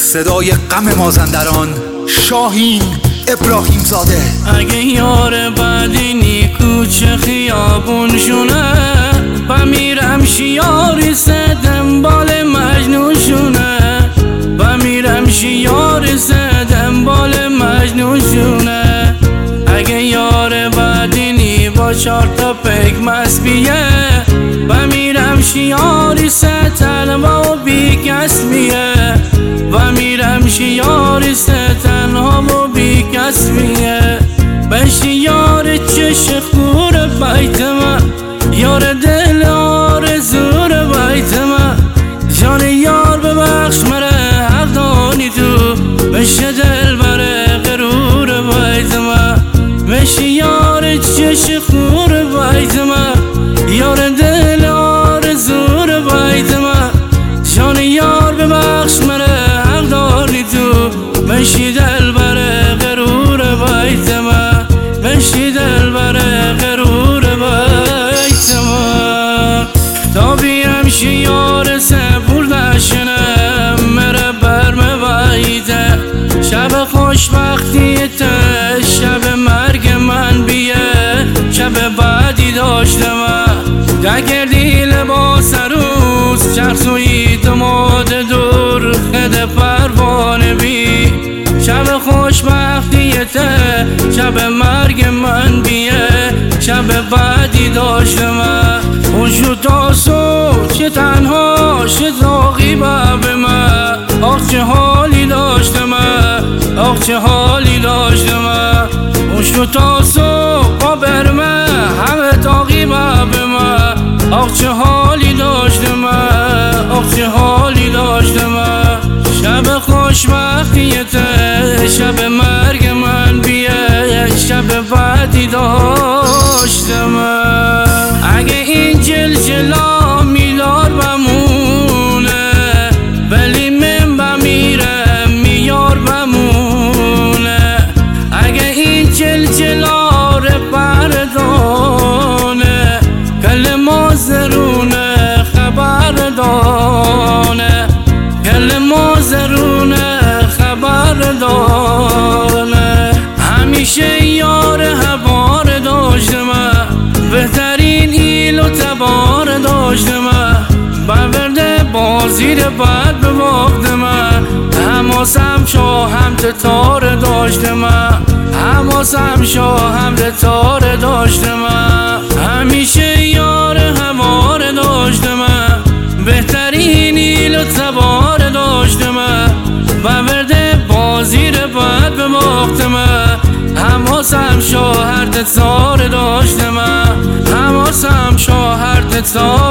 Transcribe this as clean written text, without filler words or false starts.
صدای غم مازندران شاهین ابراهیم زاده. اگه یار بعدی نیکو چه خیابون شونه، بمیرم شیاری سه دنبال مجنون شونه، بمیرم شیاری سه دنبال مجنون شونه. اگه یار بعدی نی با 4 تا پیک مسبیه، بمیرم شیاری سه تنها و بی کس میه، بمیرم شیاری سه تنها و بی کس میه. بشی یار چش خور بیت من، یار دل آرزور بیت من، جان یار ببخش مره حق دانی تو، بشه دل بره غرور بیت من. بشی یار چش خور بیت من، یار دل آرزور بیت من، جان یار ببخش مره حق دانی تو، بشی دل بره غرور بیت من، بشی دل بره غرور بیت من. تا بیم شیار سپردشنم مره برم بیته، شب خوشبختیت شب مرگ من بیه، شب بعدی داشتم دگردی لباس روز، چرسوی دماد دور خد پروانه بی، شب خوشبختیت شب مرگ من بیه، شب بعدی داشتم خوشو تاسو چه تنها چه داغی به من، آخ چه حالی داشتم، آخ چه حالی داشتم. خوشو تاسو قابر من همه داغی به من، آخ چه حالی داشتم، آخ چه حالی داشتم. شب خوشبختیت شب مرگ من بیه، شب بعدی داشتم. اگه این جلجلا میلار بمونه، ولی من بمیرم میار بمونه. اگه این جلجلا رو بردانه، کل مازرونه خبردانه، کل مازرونه خبردانه. همیشه یار هوار داشتم، بهترین ایل و تبار داشتم، برورده بازی رو بعد به وقتم، حماسم شاهم تار داشتم، حماسم شاهم تار داشتم. همیشه یار هوار داشتم، بهترین ایل و تبار داشتم، برورده بازی رو بعد به وقتم، حماسم شاهر تار داشتم، حماسم شاهر تار